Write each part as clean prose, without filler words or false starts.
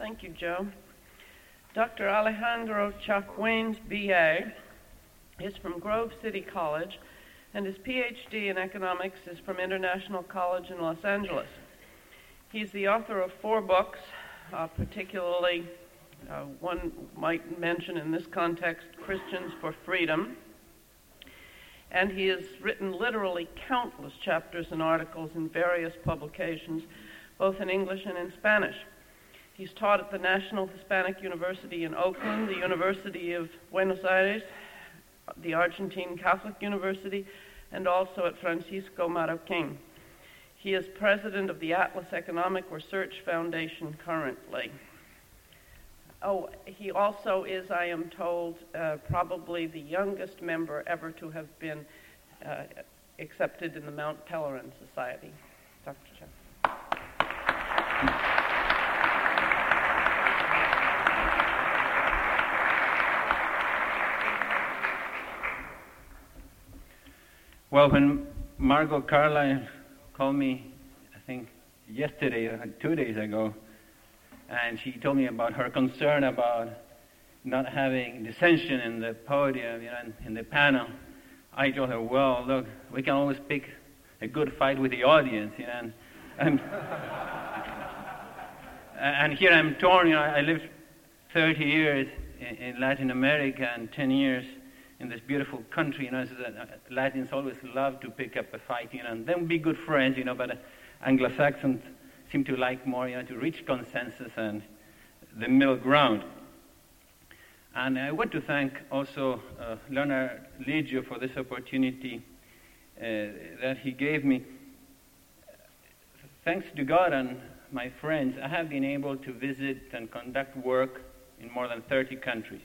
Thank you, Joe. Dr. Alejandro Chafwaynes, B.A., is from Grove City College, and his Ph.D. in economics is from International College in Los Angeles. He's the author of 4 books, particularly one might mention in this context, Christians for Freedom. And he has written literally countless chapters and articles in various publications, both in English and in Spanish. He's taught at the National Hispanic University in Oakland, the University of Buenos Aires, the Argentine Catholic University, and also at Francisco Marroquín. He is president of the Atlas Economic Research Foundation currently. Oh, he also is, I am told, probably the youngest member ever to have been accepted in the Mount Pelerin Society. Dr. Jeff. Well, when Margot Carlyle called me, I think yesterday or 2 days ago, and she told me about her concern about not having dissension in the podium, in the panel, I told her, well, look, we can always pick a good fight with the audience, and here I'm torn. I lived 30 years in Latin America and 10 years in this beautiful country. So that Latins always love to pick up a fight, and then be good friends, but Anglo-Saxons seem to like more, to reach consensus and the middle ground. And I want to thank also Leonard Liggio for this opportunity that he gave me. Thanks to God and my friends, I have been able to visit and conduct work in more than 30 countries.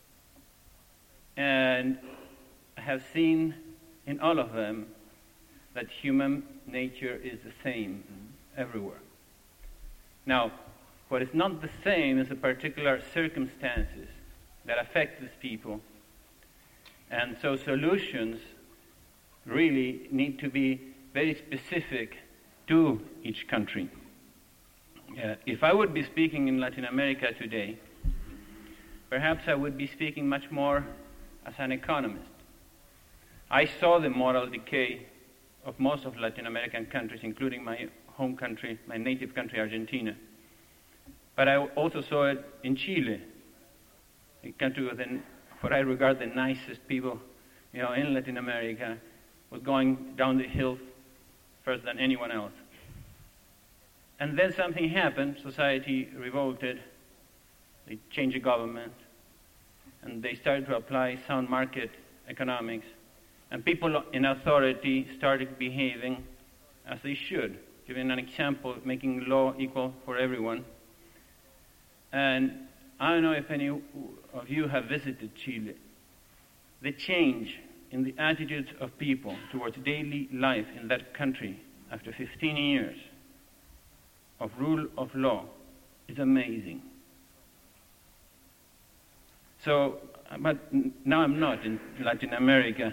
And I have seen in all of them that human nature is the same everywhere. Now, what is not the same is the particular circumstances that affect these people. And so solutions really need to be very specific to each country. If I would be speaking in Latin America today, perhaps I would be speaking much more as an economist. I saw the moral decay of most of Latin American countries, including my home country, my native country, Argentina. But I also saw it in Chile, a country with what I regard the nicest people, in Latin America, was going down the hill first than anyone else. And then something happened. Society revolted. They changed the government, and they started to apply sound market economics. And people in authority started behaving as they should, giving an example, making law equal for everyone. And I don't know if any of you have visited Chile. The change in the attitudes of people towards daily life in that country after 15 years of rule of law is amazing. So, but now I'm not in Latin America.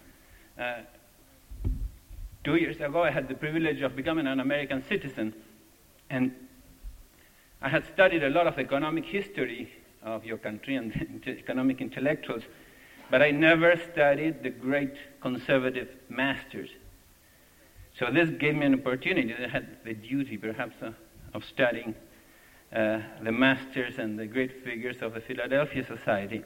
2 years ago, I had the privilege of becoming an American citizen, and I had studied a lot of economic history of your country and economic intellectuals, but I never studied the great conservative masters. So this gave me an opportunity. I had the duty, perhaps, of studying the masters and the great figures of the Philadelphia Society.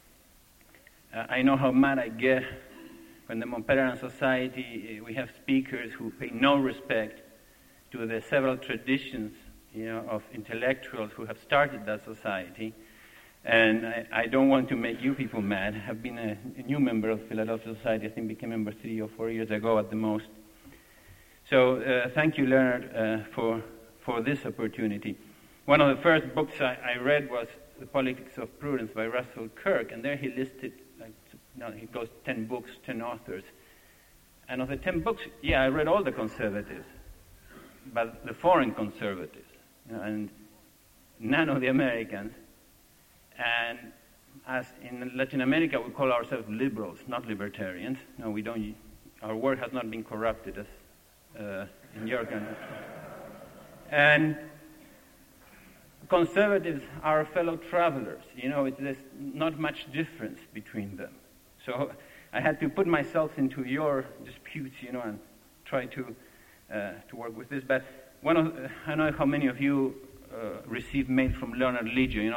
I know how mad I get when the Mount Pelerin Society, we have speakers who pay no respect to the several traditions, of intellectuals who have started that society. And I don't want to make you people mad. I have been a new member of Philadelphia Society. I think became member 3 or 4 years ago at the most. So thank you, Leonard, for this opportunity. One of the first books I read was The Politics of Prudence by Russell Kirk, and there he listed, he goes 10 books, 10 authors. And of the 10 books, I read all the conservatives, but the foreign conservatives, and none of the Americans. And as in Latin America, we call ourselves liberals, not libertarians. No, we don't. Our word has not been corrupted as in your country. And conservatives are fellow travelers. There's not much difference between them. So I had to put myself into your disputes, and try to work with this. But I don't know how many of you receive mail from Leonard Liggio.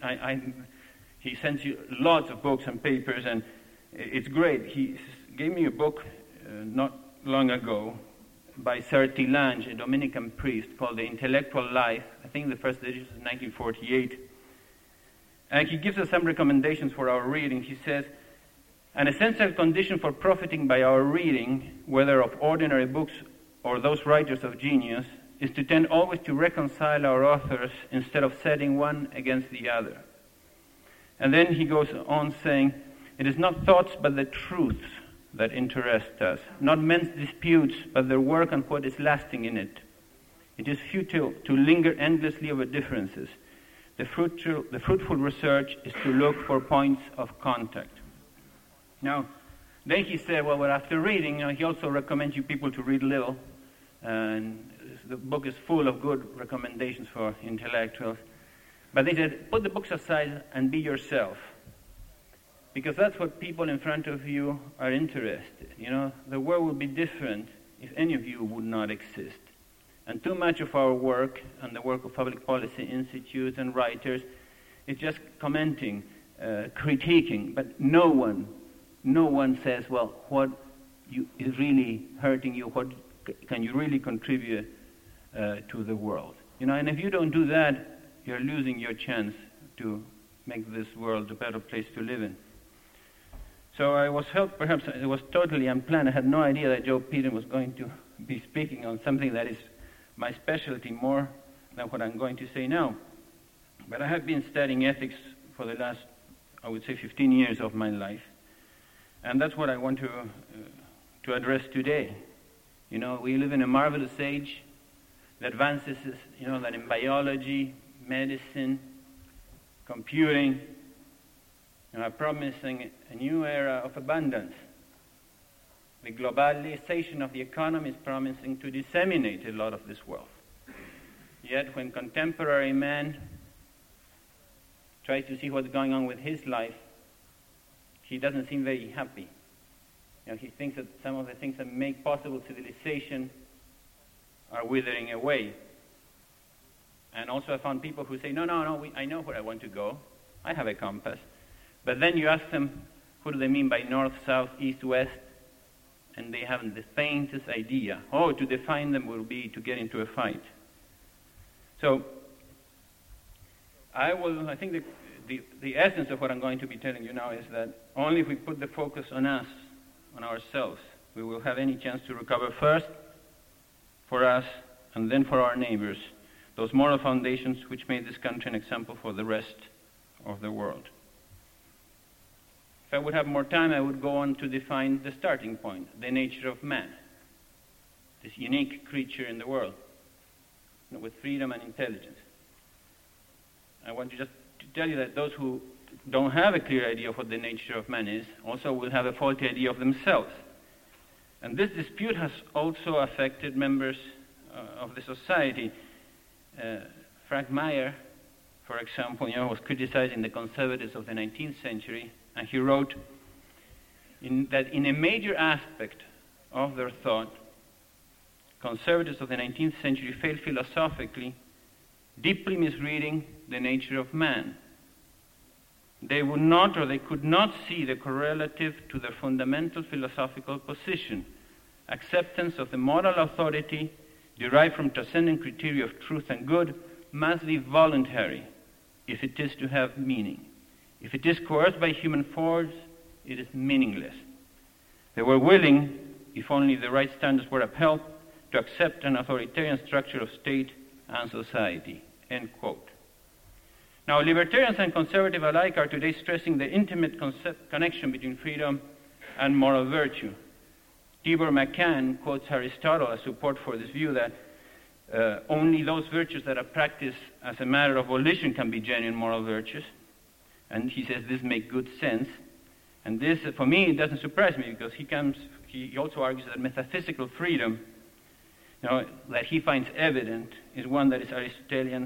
He sends you lots of books and papers, and it's great. He gave me a book not long ago by Sertillange, a Dominican priest, called The Intellectual Life. I think the first edition is 1948. And he gives us some recommendations for our reading. He says, an essential condition for profiting by our reading, whether of ordinary books or those writers of genius, is to tend always to reconcile our authors instead of setting one against the other. And then he goes on saying, it is not thoughts but the truths that interest us, not men's disputes but their work and what is lasting in it. It is futile to linger endlessly over differences. The fruitful research is to look for points of contact. Now, then he said, well, after reading, he also recommends you people to read little, and the book is full of good recommendations for intellectuals. But they said, put the books aside and be yourself, because that's what people in front of you are interested. The world would be different if any of you would not exist. And too much of our work and the work of public policy institutes and writers is just commenting, critiquing, but no one says, well, what is really hurting you, what can you really contribute to the world? And if you don't do that, you're losing your chance to make this world a better place to live in. So I was helped, perhaps it was totally unplanned. I had no idea that Joe Peden was going to be speaking on something that is my specialty more than what I'm going to say now. But I have been studying ethics for the last, I would say, 15 years of my life. And that's what I want to address today. We live in a marvelous age that advances, that in biology, medicine, computing, are promising a new era of abundance. The globalization of the economy is promising to disseminate a lot of this wealth. Yet when contemporary man tries to see what's going on with his life, he doesn't seem very happy. He thinks that some of the things that make possible civilization are withering away. And also I found people who say, no, I know where I want to go. I have a compass. But then you ask them, what do they mean by north, south, east, west? And they haven't the faintest idea. To define them will be to get into a fight. So I think the essence of what I'm going to be telling you now is that only if we put the focus on us, on ourselves, we will have any chance to recover first for us and then for our neighbors, those moral foundations which made this country an example for the rest of the world. If I would have more time, I would go on to define the starting point, the nature of man, this unique creature in the world, with freedom and intelligence. I want to just tell you that those who don't have a clear idea of what the nature of man is also will have a faulty idea of themselves. And this dispute has also affected members of the society. Frank Meyer, for example, was criticizing the conservatives of the 19th century, and he wrote that in a major aspect of their thought, conservatives of the 19th century failed philosophically, deeply misreading the nature of man. They would not, or they could not see the correlative to their fundamental philosophical position, acceptance of the moral authority derived from transcendent criteria of truth and good must be voluntary if it is to have meaning. If it is coerced by human force, it is meaningless. They were willing, if only the right standards were upheld, to accept an authoritarian structure of state and society. End quote. Now, libertarians and conservatives alike are today stressing the intimate connection between freedom and moral virtue. Tibor Machan quotes Aristotle as support for this view that only those virtues that are practiced as a matter of volition can be genuine moral virtues. And he says this makes good sense. And this, for me, it doesn't surprise me, because he also argues that metaphysical freedom, that he finds evident, is one that is Aristotelian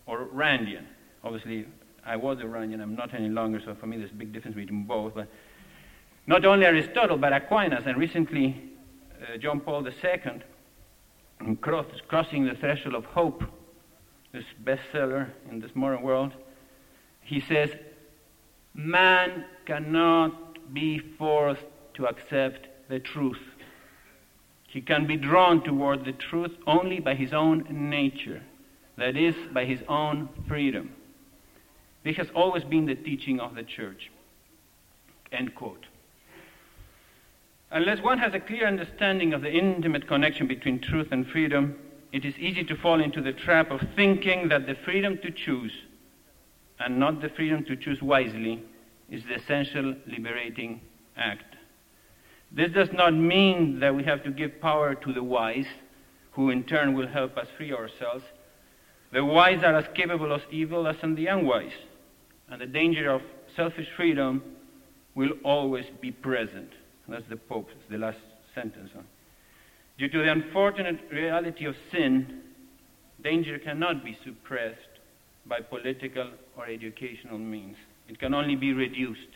or Randian. Obviously, I was a Randian, I'm not any longer, so for me there's a big difference between both. But not only Aristotle, but Aquinas, and recently John Paul II, in Crossing the Threshold of Hope, this bestseller in this modern world, he says, man cannot be forced to accept the truth. He can be drawn toward the truth only by his own nature, that is, by his own freedom. This has always been the teaching of the Church. End quote. Unless one has a clear understanding of the intimate connection between truth and freedom, it is easy to fall into the trap of thinking that the freedom to choose, and not the freedom to choose wisely, is the essential liberating act. This does not mean that we have to give power to the wise, who in turn will help us free ourselves. The wise are as capable of evil as the unwise, and the danger of selfish freedom will always be present. That's the Pope's, the last sentence. Due to the unfortunate reality of sin, danger cannot be suppressed by political or educational means. It can only be reduced.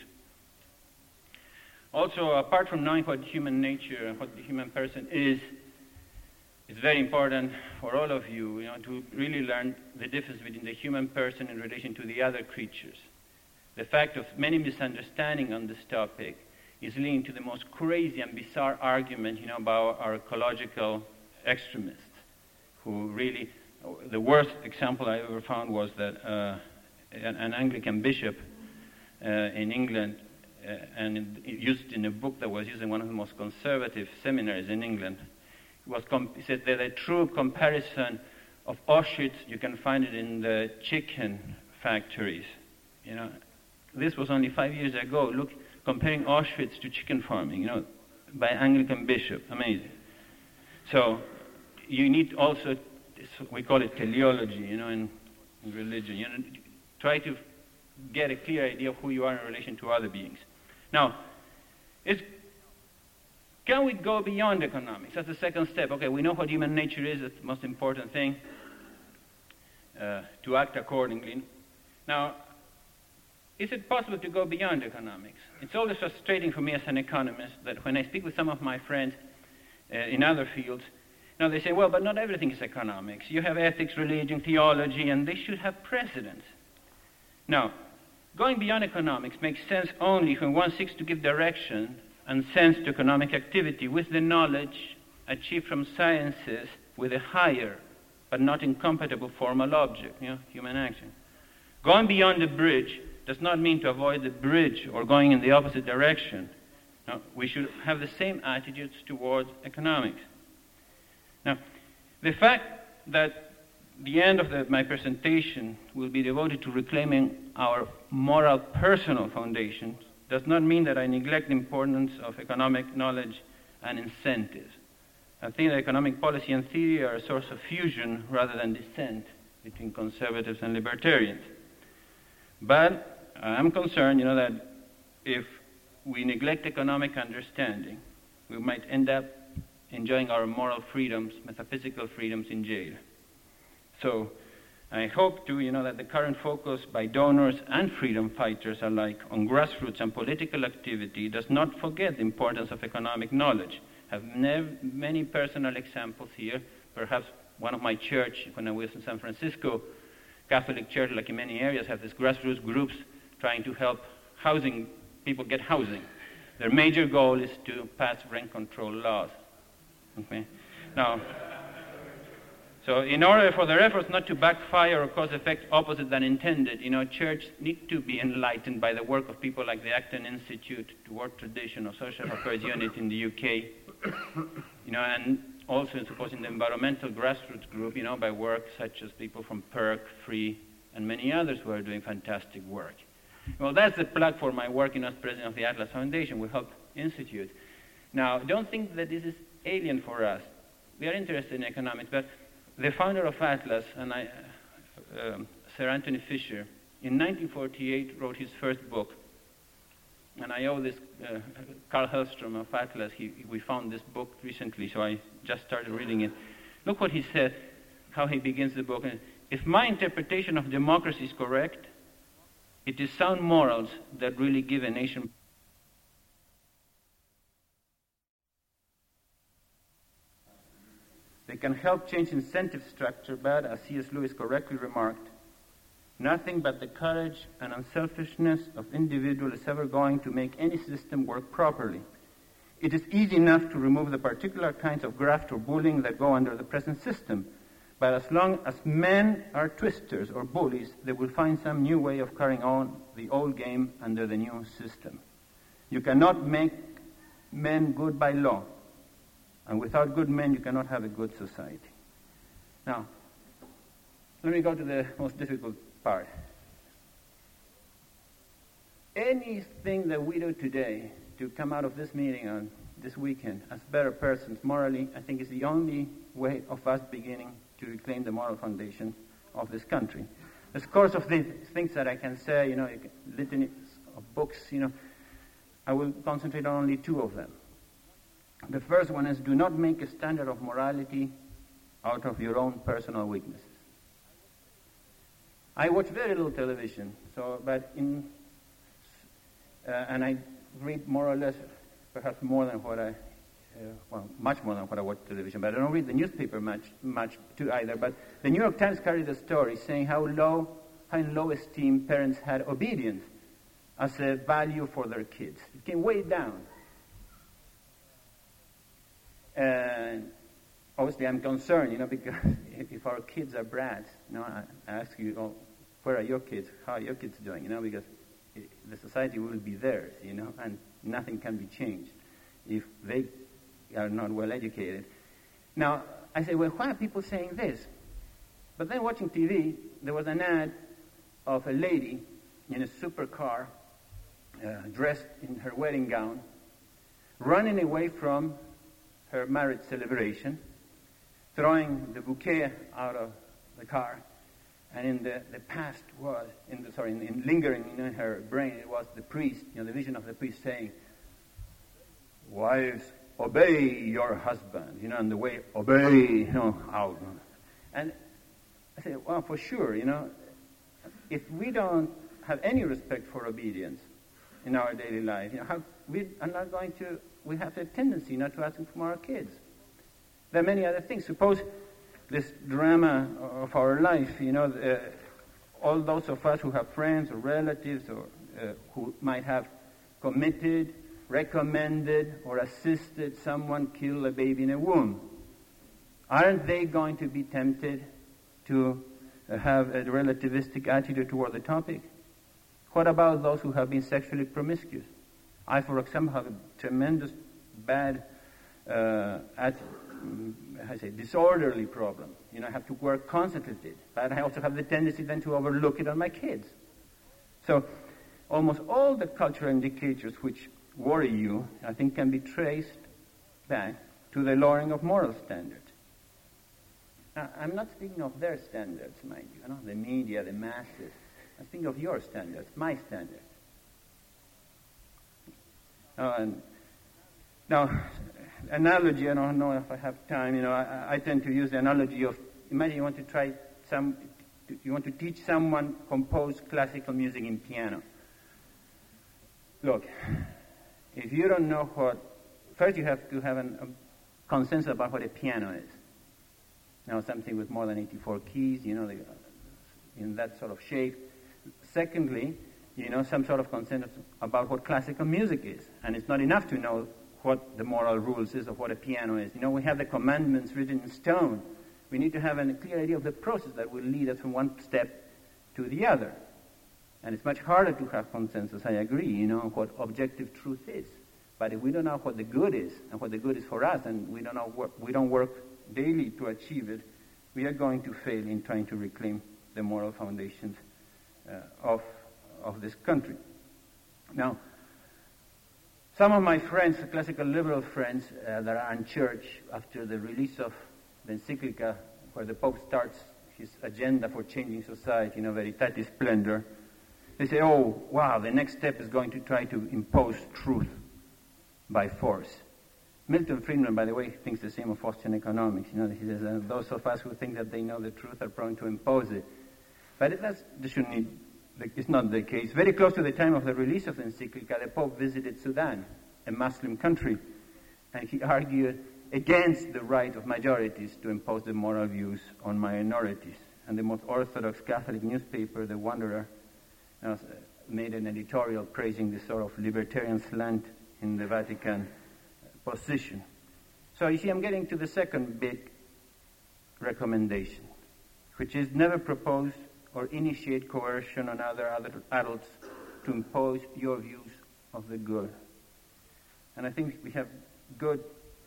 Also, apart from knowing what human nature and what the human person is, it's very important for all of you, to really learn the difference between the human person in relation to the other creatures. The fact of many misunderstandings on this topic is leading to the most crazy and bizarre argument, about our ecological extremists, who really, the worst example I ever found was that an Anglican bishop in England, and used in a book that was used in one of the most conservative seminaries in England, he said that a true comparison of Auschwitz, you can find it in the chicken factories. This was only 5 years ago. Look, comparing Auschwitz to chicken farming, by Anglican bishop. Amazing. So you need also, we call it teleology, in religion. Try to get a clear idea of who you are in relation to other beings. Now, can we go beyond economics? That's the second step. Okay, we know what human nature is. That's the most important thing, to act accordingly. Now, is it possible to go beyond economics? It's always frustrating for me as an economist that when I speak with some of my friends in other fields, they say, well, but not everything is economics. You have ethics, religion, theology, and they should have precedence. Now, going beyond economics makes sense only when one seeks to give direction and sense to economic activity with the knowledge achieved from sciences with a higher but not incompatible formal object, human action. Going beyond the bridge does not mean to avoid the bridge or going in the opposite direction. No, we should have the same attitudes towards economics. Now, the fact that the end of my presentation will be devoted to reclaiming our moral personal foundations does not mean that I neglect the importance of economic knowledge and incentives. I think that economic policy and theory are a source of fusion rather than dissent between conservatives and libertarians. But I'm concerned, that if we neglect economic understanding, we might end up enjoying our moral freedoms, metaphysical freedoms in jail. So I hope to, that the current focus by donors and freedom fighters alike on grassroots and political activity does not forget the importance of economic knowledge. I have many personal examples here. Perhaps one of my church, when I was in San Francisco, Catholic Church, like in many areas, have these grassroots groups trying to help people get housing. Their major goal is to pass rent control laws. Okay? Now, so in order for their efforts not to backfire or cause effects opposite than intended, church need to be enlightened by the work of people like the Acton Institute, the World Tradition, or Social Affairs Unit in the UK, and also, supposing the environmental grassroots group, by work such as people from PERC, FREE, and many others who are doing fantastic work. Well, that's the platform I work in as president of the Atlas Foundation, we help institute. Now, don't think that this is alien for us. We are interested in economics, but the founder of Atlas, Sir Anthony Fisher, in 1948 wrote his first book. And I owe this, Carl Hellstrom of Atlas, we found this book recently, so I just started reading it. Look what he said, how he begins the book. If my interpretation of democracy is correct, it is sound morals that really give a nation. They can help change incentive structure, but, as C.S. Lewis correctly remarked, nothing but the courage and unselfishness of individuals is ever going to make any system work properly. It is easy enough to remove the particular kinds of graft or bullying that go under the present system, but as long as men are twisters or bullies, they will find some new way of carrying on the old game under the new system. You cannot make men good by law, and without good men, you cannot have a good society. Now, let me go to the most difficult part. Anything that we do today to come out of this meeting on this weekend as better persons morally, I think is the only way of us beginning to reclaim the moral foundation of this country. There's scores of things that I can say, litanies of books, I will concentrate on only two of them. The first one is, do not make a standard of morality out of your own personal weaknesses. I watch very little television, and I read more or less, perhaps more than what much more than what I watch television, but I don't read the newspaper much too either. But the New York Times carried a story saying how in low esteem parents had obedience as a value for their kids. It came way down. And obviously I'm concerned, because if our kids are brats, I ask you, where are your kids? How are your kids doing? Because the society will be theirs, and nothing can be changed if they are not well educated. Now, I say, well, why are people saying this? But then watching TV, there was an ad of a lady in a supercar, dressed in her wedding gown, running away from her marriage celebration, throwing the bouquet out of the car, and in the past was, lingering in her brain, it was the priest, the vision of the priest saying, wives, obey your husband, and the way obey, out. And I say, well, for sure, if we don't have any respect for obedience in our daily life, we are not going to, we have a tendency not to ask from our kids. There are many other things. Suppose this drama of our life, all those of us who have friends or relatives or who might have committed, recommended, or assisted someone kill a baby in a womb. Aren't they going to be tempted to have a relativistic attitude toward the topic? What about those who have been sexually promiscuous? I, for example, have a tremendous bad disorderly problem. I have to work constantly with it. But I also have the tendency then to overlook it on my kids. So almost all the cultural indicators which worry you, I think, can be traced back to the lowering of moral standards. Now, I'm not speaking of their standards, mind you, the media, the masses. I'm speaking of your standards, my standards. Now, analogy, I don't know if I have time, I tend to use the analogy of, imagine you want to teach someone compose classical music in piano. Look, if you don't know first you have to have a consensus about what a piano is. Something with more than 84 keys, in that sort of shape. Secondly, some sort of consensus about what classical music is. And it's not enough to know what the moral rules is of what a piano is. We have the commandments written in stone. We need to have a clear idea of the process that will lead us from one step to the other. And it's much harder to have consensus, I agree, what objective truth is. But if we don't know what the good is, and what the good is for us, and we don't work daily to achieve it, we are going to fail in trying to reclaim the moral foundations of this country. Now, some of my friends, classical liberal friends that are in church after the release of the encyclica where the Pope starts his agenda for changing society, Veritatis Splendor, they say, oh, wow, the next step is going to try to impose truth by force. Milton Friedman, by the way, thinks the same of Austrian economics. He says those of us who think that they know the truth are prone to impose it. But it's not the case. Very close to the time of the release of the encyclica, the Pope visited Sudan, a Muslim country, and he argued against the right of majorities to impose their moral views on minorities. And the most orthodox Catholic newspaper, The Wanderer, made an editorial praising this sort of libertarian slant in the Vatican position. So you see, I'm getting to the second big recommendation, which is never propose or initiate coercion on other adults to impose your views of the good. And I think we have good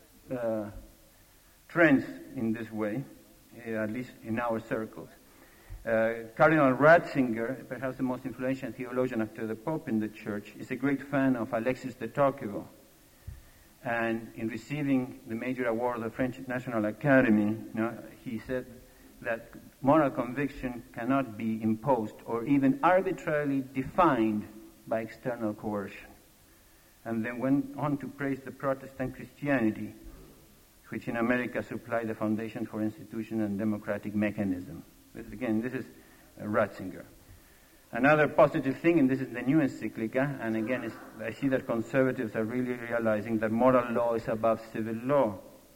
trends in this way, at least in our circles. Cardinal Ratzinger, perhaps the most influential theologian after the Pope in the Church, is a great fan of Alexis de Tocqueville. And in receiving the major award of the French National Academy, he said that moral conviction cannot be imposed or even arbitrarily defined by external coercion. And then went on to praise the Protestant Christianity, which in America supplied the foundation for institutional and democratic mechanism. This is Ratzinger. Another positive thing, and this is the new encyclica, and again, I see that conservatives are really realizing that moral law is above civil law.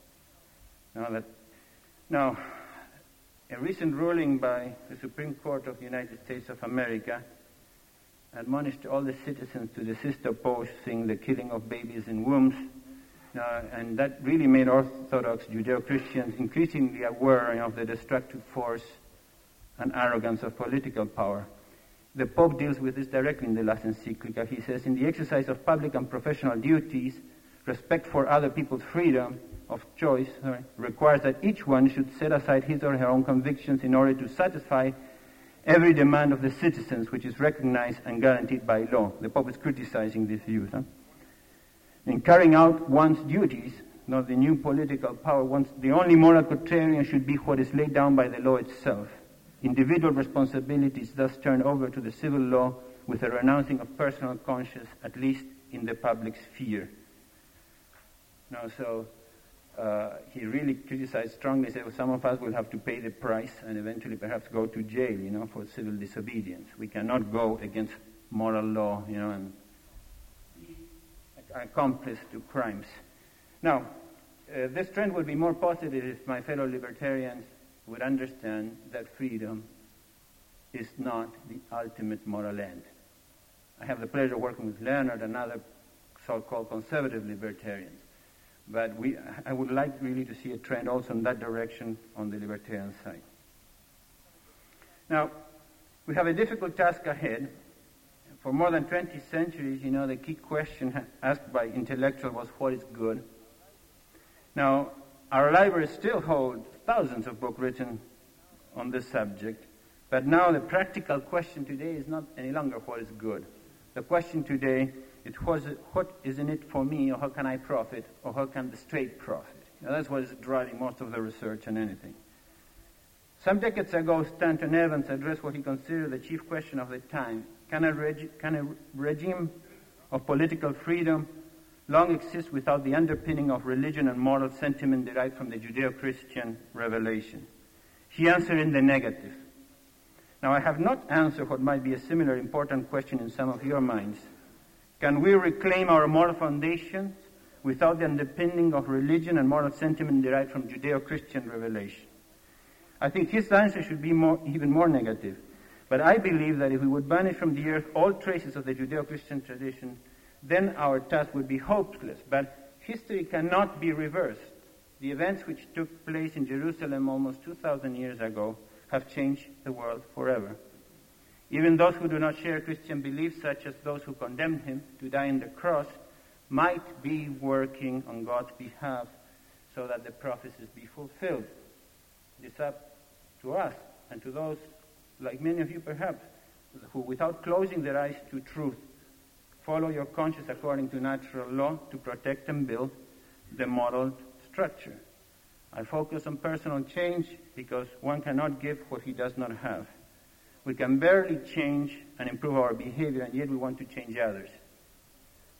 Now, a recent ruling by the Supreme Court of the United States of America admonished all the citizens to desist opposing the killing of babies in wombs, and that really made Orthodox Judeo-Christians increasingly aware of the destructive force and arrogance of political power. The Pope deals with this directly in the last encyclica. He says, in the exercise of public and professional duties, respect for other people's freedom of choice requires that each one should set aside his or her own convictions in order to satisfy every demand of the citizens, which is recognized and guaranteed by law. The Pope is criticizing these views. In carrying out one's duties, not the new political power, the only moral criterion should be what is laid down by the law itself. Individual responsibilities thus turn over to the civil law with a renouncing of personal conscience, at least in the public sphere. He really criticized strongly, said some of us will have to pay the price and eventually perhaps go to jail, for civil disobedience. We cannot go against moral law, and be accomplice to crimes. Now, this trend would be more positive if my fellow libertarians would understand that freedom is not the ultimate moral end. I have the pleasure of working with Leonard and other so-called conservative libertarians. But I would like really to see a trend also in that direction on the libertarian side. Now, we have a difficult task ahead. For more than 20 centuries, the key question asked by intellectuals was, what is good? Now, our libraries still hold thousands of books written on this subject, but now the practical question today is not any longer what is good. The question today is what is in it for me, or how can I profit, or how can the state profit? That's what is driving most of the research and anything. Some decades ago, Stanton Evans addressed what he considered the chief question of the time. Can a regime of political freedom long exist without the underpinning of religion and moral sentiment derived from the Judeo-Christian revelation? He answered in the negative. Now, I have not answered what might be a similar important question in some of your minds. Can we reclaim our moral foundations without the underpinning of religion and moral sentiment derived from Judeo-Christian revelation? I think his answer should be even more negative. But I believe that if we would banish from the earth all traces of the Judeo-Christian tradition, then our task would be hopeless. But history cannot be reversed. The events which took place in Jerusalem almost 2,000 years ago have changed the world forever. Even those who do not share Christian beliefs, such as those who condemned him to die on the cross, might be working on God's behalf so that the prophecies be fulfilled. It's up to us and to those, like many of you perhaps, who without closing their eyes to truth, follow your conscience according to natural law to protect and build the moral structure. I focus on personal change because one cannot give what he does not have. We can barely change and improve our behavior, and yet we want to change others.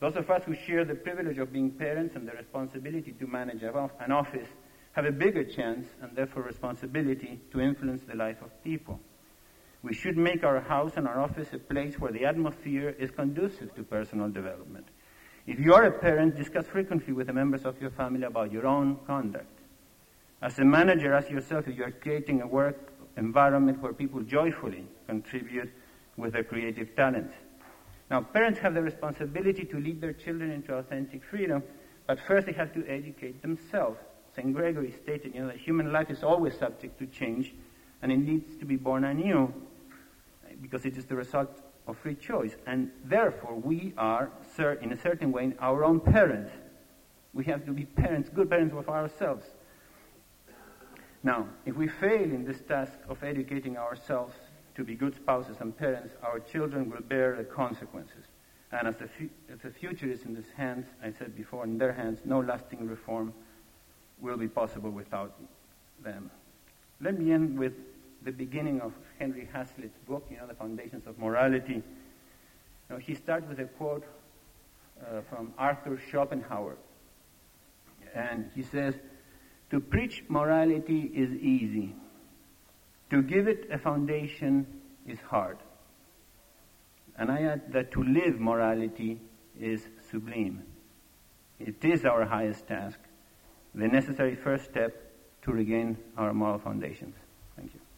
Those of us who share the privilege of being parents and the responsibility to manage an office have a bigger chance and therefore responsibility to influence the life of people. We should make our house and our office a place where the atmosphere is conducive to personal development. If you are a parent, discuss frequently with the members of your family about your own conduct. As a manager, ask yourself if you are creating a work environment where people joyfully contribute with their creative talents. Now, parents have the responsibility to lead their children into authentic freedom, but first they have to educate themselves. St. Gregory stated, that human life is always subject to change, and it needs to be born anew, because it is the result of free choice. And therefore, we are, in a certain way, our own parents. We have to be parents, good parents of ourselves. Now, if we fail in this task of educating ourselves to be good spouses and parents, our children will bear the consequences. And as the future is in these hands, I said before, in their hands, no lasting reform will be possible without them. Let me end with the beginning of Henry Hazlitt's book, The Foundations of Morality. He starts with a quote from Arthur Schopenhauer. And he says, "To preach morality is easy. To give it a foundation is hard." And I add that to live morality is sublime. It is our highest task, the necessary first step to regain our moral foundations. Thank you.